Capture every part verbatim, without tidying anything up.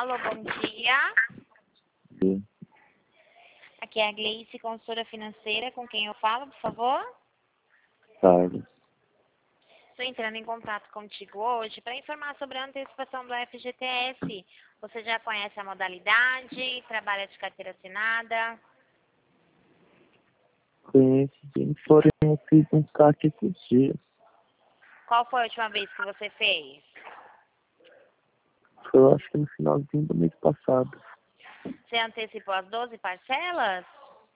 Alô, bom dia. Sim. Aqui é a Gleice, consultora financeira. Com quem eu falo, por favor? Tarde. Estou entrando em contato contigo hoje para informar sobre a antecipação do F G T S. Você já conhece a modalidade? Trabalha de carteira assinada? Conheço sim, porém eu fiz um saque esses dias. Qual foi a última vez que você fez? Foi, eu acho que no finalzinho do mês passado. Você antecipou as doze parcelas?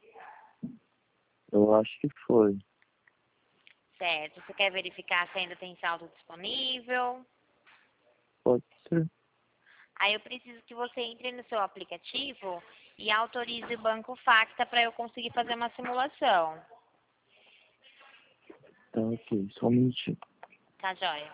Eu acho que foi. Certo. Você quer verificar se ainda tem saldo disponível? Pode ser. Aí eu preciso que você entre no seu aplicativo e autorize o Banco Facta para eu conseguir fazer uma simulação. Tá ok, só um minutinho. Tá, joia?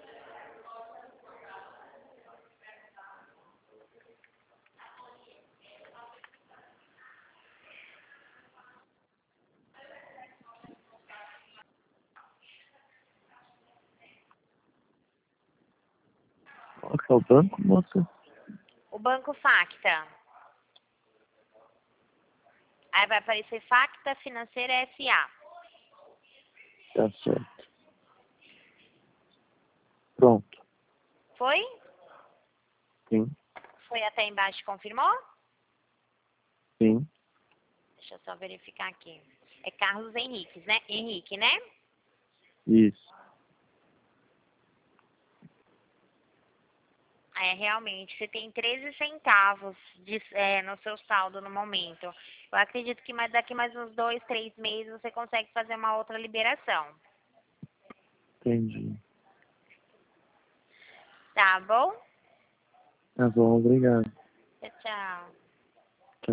Qual que é o banco, moça? O Banco Facta. Aí vai aparecer Facta Financeira S A. Tá certo. Pronto. Foi? Sim, Foi até embaixo e confirmou? sim, Deixa eu só verificar aqui. É Carlos Henrique, né? Henrique, né? isso. É, realmente, você tem treze centavos de, é, no seu saldo no momento. Eu acredito que mais, daqui mais uns dois, três meses você consegue fazer uma outra liberação. Entendi. Tá bom? Tá bom, obrigado. Tchau, tchau.